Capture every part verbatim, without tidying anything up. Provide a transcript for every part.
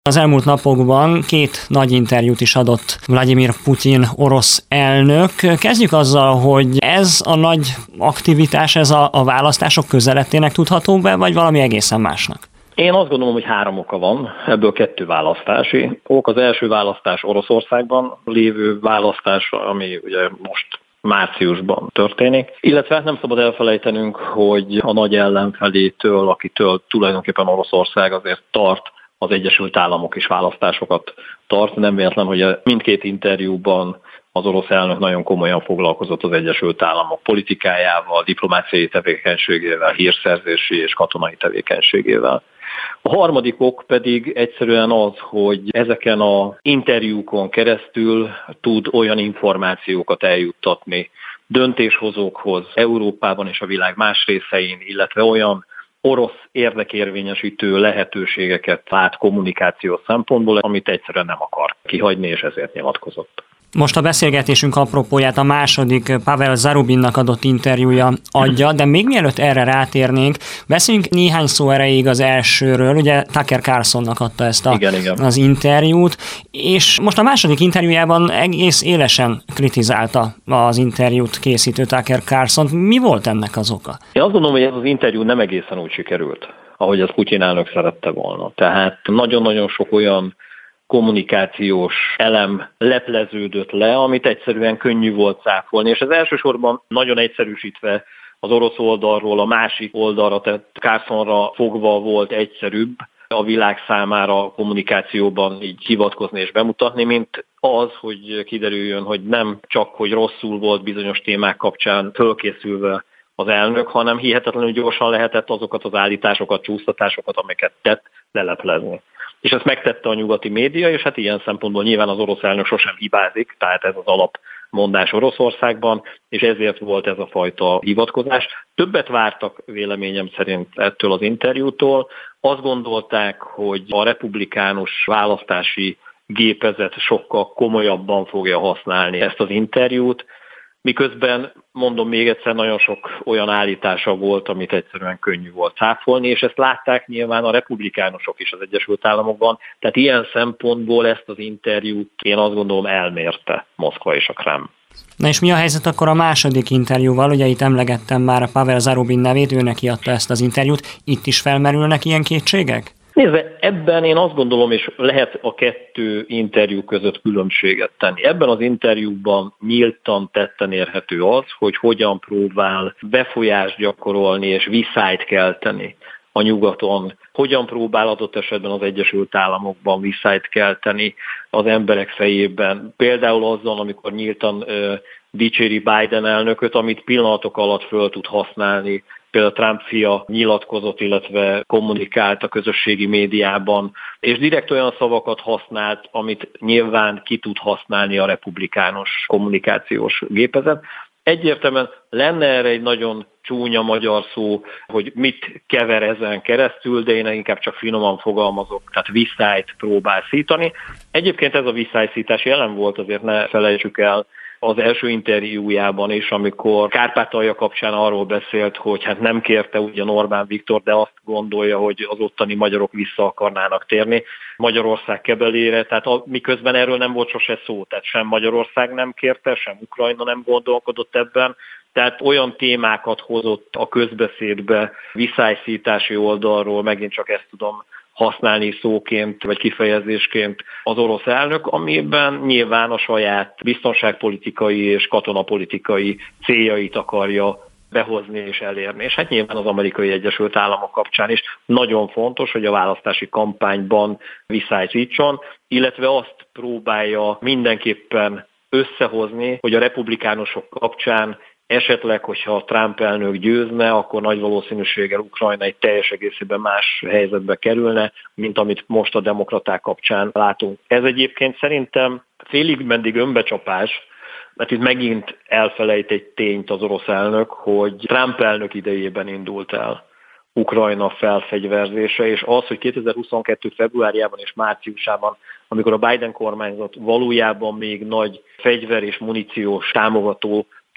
Az elmúlt napokban két nagy interjút is adott Vladimir Putyin orosz elnök. Kezdjük azzal, hogy ez a nagy aktivitás, ez a, a választások közelettének tudható be, vagy valami egészen másnak? Én azt gondolom, hogy három oka van, ebből kettő választási ok. Az első választás Oroszországban lévő választás, ami ugye most márciusban történik. Illetve nem szabad elfelejtenünk, hogy a nagy ellenfelétől, akitől tulajdonképpen Oroszország azért tart, az Egyesült Államok is választásokat tart. Nem véletlen, hogy mindkét interjúban az orosz elnök nagyon komolyan foglalkozott az Egyesült Államok politikájával, diplomáciai tevékenységével, hírszerzési és katonai tevékenységével. A harmadik ok pedig egyszerűen az, hogy ezeken az interjúkon keresztül tud olyan információkat eljuttatni döntéshozókhoz Európában és a világ más részein, illetve olyan orosz érdekérvényesítő lehetőségeket lát kommunikációs szempontból, amit egyszerűen nem akar kihagyni, és ezért nyilatkozott. Most a beszélgetésünk apropóját a második Pavel Zarubinnak adott interjúja adja, de még mielőtt erre rátérnénk, beszéljünk néhány szó erejéig az elsőről. Ugye Tucker Carlsonnak adta ezt a, igen, igen. az interjút, és most a második interjújában egész élesen kritizálta az interjút készítő Tucker Carlsont. Mi volt ennek az oka? Én azt gondolom, hogy ez az interjú nem egészen úgy sikerült, ahogy az Putyin elnök szerette volna. Tehát nagyon-nagyon sok olyan kommunikációs elem lepleződött le, amit egyszerűen könnyű volt cáfolni, és ez elsősorban nagyon egyszerűsítve az orosz oldalról a másik oldalra, tehát Carlsonra fogva volt egyszerűbb a világ számára kommunikációban így hivatkozni és bemutatni, mint az, hogy kiderüljön, hogy nem csak, hogy rosszul volt bizonyos témák kapcsán fölkészülve az elnök, hanem hihetetlenül gyorsan lehetett azokat az állításokat, csúsztatásokat, amiket tett, leleplezni. És ezt megtette a nyugati média, és hát ilyen szempontból nyilván az orosz elnök sosem hibázik, tehát ez az alapmondás Oroszországban, és ezért volt ez a fajta hivatkozás. Többet vártak véleményem szerint ettől az interjútól. Azt gondolták, hogy a republikánus választási gépezet sokkal komolyabban fogja használni ezt az interjút, miközben, mondom még egyszer, nagyon sok olyan állítása volt, amit egyszerűen könnyű volt cáfolni, és ezt látták nyilván a republikánusok is az Egyesült Államokban, tehát ilyen szempontból ezt az interjút én azt gondolom elmérte Moszkva és a Kreml. Na és mi a helyzet akkor a második interjúval? Ugye itt emlegettem már a Pavel Zarubin nevét, ő neki adta ezt az interjút. Itt is felmerülnek ilyen kétségek? Nézve, ebben én azt gondolom, és lehet a kettő interjú között különbséget tenni. Ebben az interjúban nyíltan tetten érhető az, hogy hogyan próbál befolyást gyakorolni és viszályt kelteni a nyugaton, hogyan próbál adott esetben az Egyesült Államokban viszályt kelteni az emberek fejében. Például azzal, amikor nyíltan ö, dicséri Biden elnököt, amit pillanatok alatt föl tud használni. Például Trump fia nyilatkozott, illetve kommunikált a közösségi médiában, és direkt olyan szavakat használt, amit nyilván ki tud használni a republikánus kommunikációs gépezet. Egyértelműen lenne erre egy nagyon csúnya magyar szó, hogy mit kever ezen keresztül, de én inkább csak finoman fogalmazok, tehát viszályt próbál szítani. Egyébként ez a viszályszítás jelen volt, azért ne felejtsük el, az első interjújában is, amikor Kárpátalja kapcsán arról beszélt, hogy hát nem kérte ugyan Orbán Viktor, de azt gondolja, hogy az ottani magyarok vissza akarnának térni Magyarország kebelére, tehát a, miközben erről nem volt sose szó, tehát sem Magyarország nem kérte, sem Ukrajna nem gondolkodott ebben, tehát olyan témákat hozott a közbeszédbe viszályszítási oldalról, megint csak ezt tudom használni szóként vagy kifejezésként az orosz elnök, amiben nyilván a saját biztonságpolitikai és katonapolitikai céljait akarja behozni és elérni. És hát nyilván az Amerikai Egyesült Államok kapcsán is nagyon fontos, hogy a választási kampányban viszályzítson, illetve azt próbálja mindenképpen összehozni, hogy a republikánusok kapcsán esetleg, hogyha Trump elnök győzne, akkor nagy valószínűséggel Ukrajna egy teljes egészében más helyzetbe kerülne, mint amit most a demokraták kapcsán látunk. Ez egyébként szerintem félig meddig önbecsapás, mert itt megint elfelejt egy tényt az orosz elnök, hogy Trump elnök idejében indult el Ukrajna felfegyverzése, és az, hogy kétezer-huszonkettő februárjában és márciusában, amikor a Biden kormányzat valójában még nagy fegyver és muníciós támogató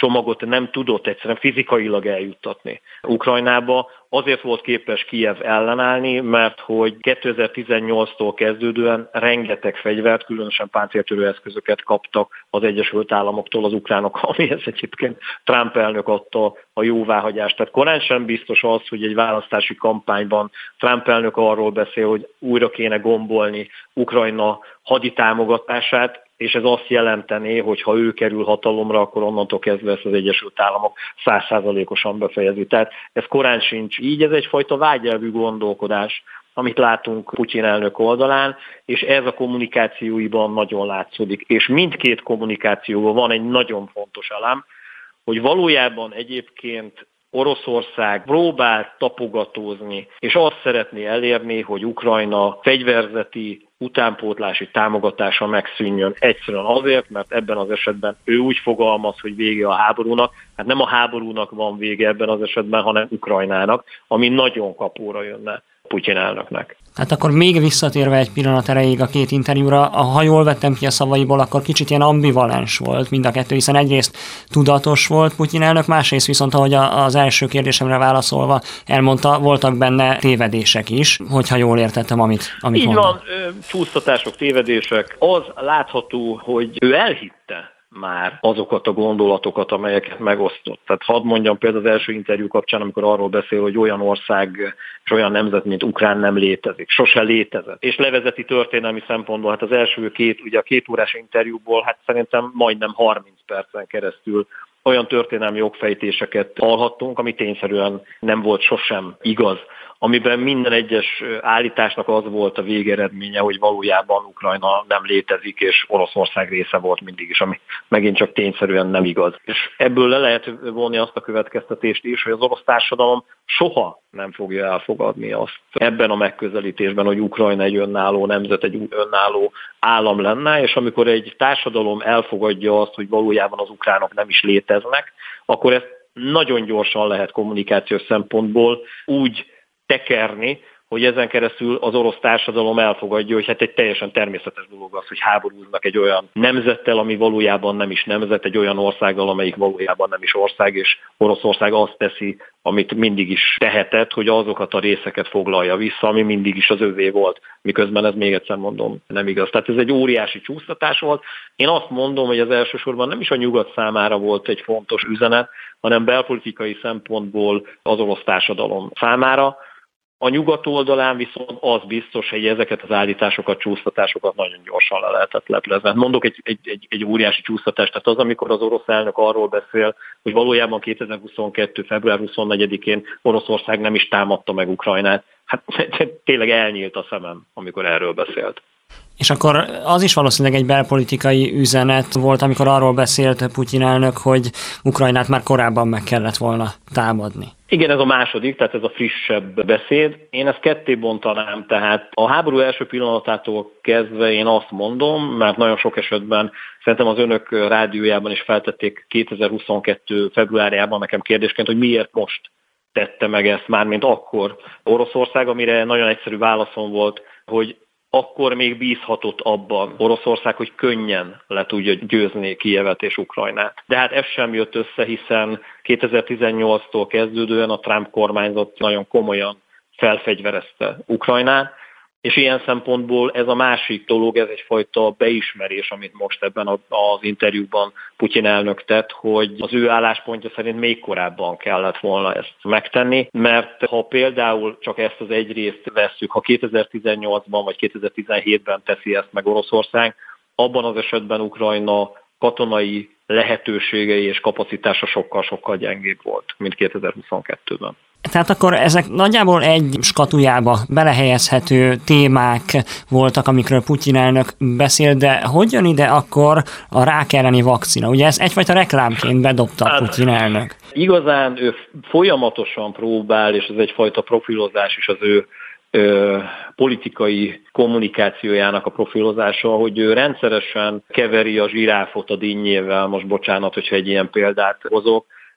csomagot nem tudott egyszerűen fizikailag eljuttatni Ukrajnába. Azért volt képes Kijev ellenállni, mert hogy kétezer-tizennyolctól kezdődően rengeteg fegyvert, különösen páncéltörő eszközöket kaptak az Egyesült Államoktól az ukránok, amihez egyébként Trump elnök adta a jóváhagyást. Tehát korán sem biztos az, hogy egy választási kampányban Trump elnök arról beszél, hogy újra kéne gombolni Ukrajna haditámogatását, és ez azt jelentené, hogy ha ő kerül hatalomra, akkor onnantól kezdve ezt az Egyesült Államok száz százalékosan befejezi. Tehát ez korán sincs így, ez egyfajta vágyelvű gondolkodás, amit látunk Putyin elnök oldalán, és ez a kommunikációiban nagyon látszódik. És mindkét kommunikációban van egy nagyon fontos elem, hogy valójában egyébként Oroszország próbál tapogatózni, és azt szeretné elérni, hogy Ukrajna fegyverzeti utánpótlási támogatása megszűnjön. Egyszerűen azért, mert ebben az esetben ő úgy fogalmaz, hogy vége a háborúnak, hát nem a háborúnak van vége ebben az esetben, hanem Ukrajnának, ami nagyon kapóra jönne Putyin elnöknek. Hát akkor még visszatérve egy pillanat erejéig a két interjúra, ha jól vettem ki a szavaiból, akkor kicsit ilyen ambivalens volt mind a kettő, hiszen egyrészt tudatos volt Putyin elnök, másrészt viszont, ahogy az első kérdésemre válaszolva elmondta, voltak benne tévedések is, hogyha jól értettem, amit, amit Így mondta. van, csúsztatások, tévedések. Az látható, hogy ő elhitte már azokat a gondolatokat, amelyeket megosztott. Tehát hadd mondjam például az első interjú kapcsán, amikor arról beszél, hogy olyan ország és olyan nemzet, mint Ukrán nem létezik. Sose létezett. És levezeti történelmi szempontból, hát az első két, ugye a két órás interjúból, hát szerintem majdnem harminc percen keresztül olyan történelmi jogfejtéseket hallhattunk, ami tényszerűen nem volt sosem igaz, amiben minden egyes állításnak az volt a végeredménye, hogy valójában Ukrajna nem létezik, és Oroszország része volt mindig is, ami megint csak tényszerűen nem igaz. És ebből le lehet vonni azt a következtetést is, hogy az orosz társadalom soha nem fogja elfogadni azt ebben a megközelítésben, hogy Ukrajna egy önálló nemzet, egy önálló állam lenne, és amikor egy társadalom elfogadja azt, hogy valójában az ukránok nem is léteznek, akkor ezt nagyon gyorsan lehet kommunikációs szempontból úgy tekerni, hogy ezen keresztül az orosz társadalom elfogadja, hogy hát egy teljesen természetes dolog az, hogy háborúznak egy olyan nemzettel, ami valójában nem is nemzet, egy olyan országgal, amelyik valójában nem is ország, és Oroszország azt teszi, amit mindig is tehetett, hogy azokat a részeket foglalja vissza, ami mindig is az övé volt, miközben ez még egyszer mondom, nem igaz. Tehát ez egy óriási csúsztatás volt. Én azt mondom, hogy az elsősorban nem is a nyugat számára volt egy fontos üzenet, hanem belpolitikai szempontból az orosz társadalom számára. A nyugat oldalán viszont az biztos, hogy ezeket az állításokat, csúsztatásokat nagyon gyorsan le lehetett leplezni. Mondok egy, egy, egy, egy óriási csúsztatást, tehát az, amikor az orosz elnök arról beszél, hogy valójában kétezer-huszonkettő. február huszonnegyedikén Oroszország nem is támadta meg Ukrajnát. Hát tényleg elnyílt a szemem, amikor erről beszélt. És akkor az is valószínűleg egy belpolitikai üzenet volt, amikor arról beszélt Putyin elnök, hogy Ukrajnát már korábban meg kellett volna támadni. Igen, ez a második, tehát ez a frissebb beszéd. Én ezt ketté bontanám, tehát a háború első pillanatától kezdve én azt mondom, mert nagyon sok esetben szerintem az önök rádiójában is feltették kétezer-huszonkettő. februárjában nekem kérdésként, hogy miért most tette meg ezt már, mint akkor Oroszország, amire nagyon egyszerű válaszom volt, hogy akkor még bízhatott abban Oroszország, hogy könnyen le tudja győzni Kijevet és Ukrajnát. De hát ez sem jött össze, hiszen kétezer-tizennyolctól kezdődően a Trump kormányzat nagyon komolyan felfegyverezte Ukrajnát, és ilyen szempontból ez a másik dolog, ez egyfajta beismerés, amit most ebben az interjúban Putyin elnök tett, hogy az ő álláspontja szerint még korábban kellett volna ezt megtenni, mert ha például csak ezt az egy részt vesszük, ha kétezer-tizennyolcban vagy kétezer-tizenhétben teszi ezt meg Oroszország, abban az esetben Ukrajna katonai lehetőségei és kapacitása sokkal-sokkal gyengébb volt, mint kétezer-huszonkettőben. Tehát akkor ezek nagyjából egy skatujába belehelyezhető témák voltak, amikről Putyin elnök beszélt, de hogy jön ide akkor a rák elleni vakcina? Ugye ez egyfajta reklámként bedobta hát, Putyin elnök. Igazán ő folyamatosan próbál, és ez egyfajta profilozás is az ő Ö, politikai kommunikációjának a profilozása, hogy ő rendszeresen keveri a zsiráfot a dinnyével, most bocsánat, hogyha egy ilyen példát hozok,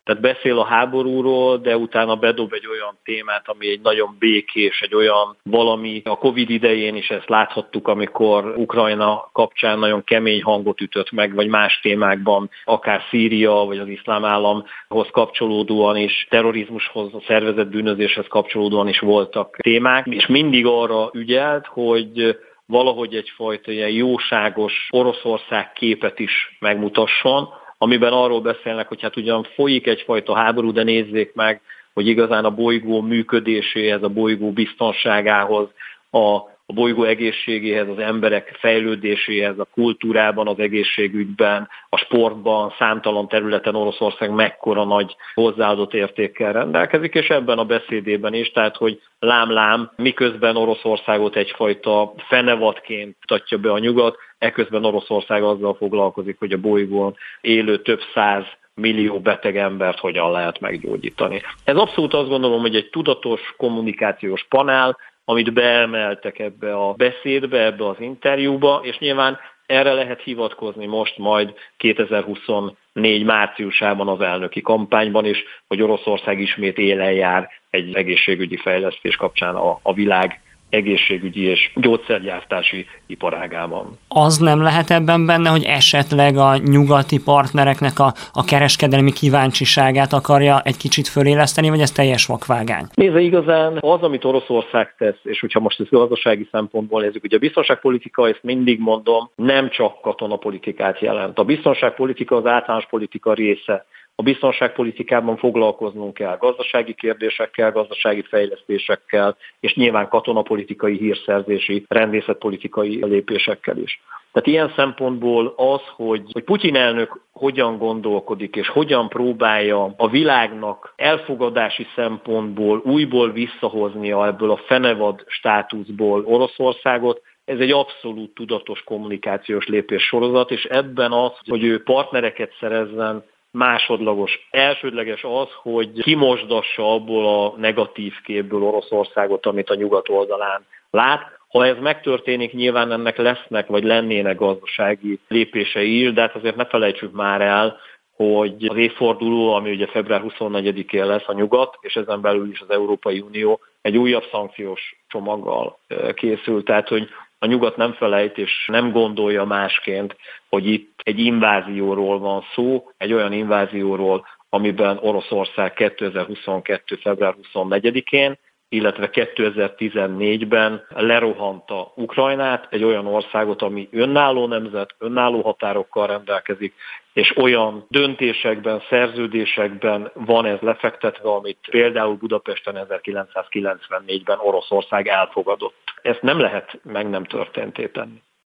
Tehát beszél a háborúról, de utána bedob egy olyan témát, ami egy nagyon békés, egy olyan valami. A Covid idején is ezt láthattuk, amikor Ukrajna kapcsán nagyon kemény hangot ütött meg, vagy más témákban, akár Szíria, vagy az iszlám államhoz kapcsolódóan is, terrorizmushoz, a szervezett bűnözéshez kapcsolódóan is voltak témák, és mindig arra ügyelt, hogy valahogy egyfajta ilyen jóságos Oroszország képet is megmutasson, amiben arról beszélnek, hogy hát ugyan folyik egyfajta háború, de nézzék meg, hogy igazán a bolygó működéséhez, a bolygó biztonságához, a a bolygó egészségéhez, az emberek fejlődéséhez, a kultúrában, az egészségügyben, a sportban, számtalan területen Oroszország mekkora nagy hozzáadott értékkel rendelkezik, és ebben a beszédében is, tehát hogy lám-lám, miközben Oroszországot egyfajta fenevadként mutatja be a nyugat, eközben Oroszország azzal foglalkozik, hogy a bolygón élő több száz millió beteg embert hogyan lehet meggyógyítani. Ez abszolút azt gondolom, hogy egy tudatos kommunikációs panel, amit beemeltek ebbe a beszédbe, ebbe az interjúba, és nyilván erre lehet hivatkozni most majd kétezer-huszonnégy márciusában az elnöki kampányban is, hogy Oroszország ismét élen jár egy egészségügyi fejlesztés kapcsán a, a világ egészségügyi és gyógyszergyártási iparágában. Az nem lehet ebben benne, hogy esetleg a nyugati partnereknek a, a kereskedelmi kíváncsiságát akarja egy kicsit föléleszteni, vagy ez teljes vakvágány? Nézze, igazán az, amit Oroszország tesz, és hogyha most ezt gazdasági szempontból nézzük, ugye a biztonságpolitika, ezt mindig mondom, nem csak katonapolitikát jelent. A biztonságpolitika az általános politika része. A biztonságpolitikában foglalkoznunk kell gazdasági kérdésekkel, gazdasági fejlesztésekkel, és nyilván katonapolitikai, hírszerzési, rendészetpolitikai lépésekkel is. Tehát ilyen szempontból az, hogy, hogy Putyin elnök hogyan gondolkodik, és hogyan próbálja a világnak elfogadási szempontból újból visszahoznia ebből a fenevad státuszból Oroszországot, ez egy abszolút tudatos kommunikációs lépés sorozat, és ebben az, hogy ő partnereket szerezzen, másodlagos. Elsődleges az, hogy kimosdassa abból a negatív képből Oroszországot, amit a nyugat oldalán lát. Ha ez megtörténik, nyilván ennek lesznek, vagy lennének gazdasági lépései, de hát azért ne felejtsük már el, hogy az évforduló, ami ugye február huszonnegyedikén lesz, a nyugat, és ezen belül is az Európai Unió egy újabb szankciós csomaggal készül. Tehát, hogy a nyugat nem felejt és nem gondolja másként, hogy itt egy invázióról van szó, egy olyan invázióról, amiben Oroszország kétezer-huszonkettő. február huszonnegyedikén, illetve kétezer-tizennégyben lerohanta Ukrajnát, egy olyan országot, ami önálló nemzet, önálló határokkal rendelkezik, és olyan döntésekben, szerződésekben van ez lefektetve, amit például Budapesten ezerkilencszázkilencvennégyben Oroszország elfogadott. Ezt nem lehet meg nem történté tenni.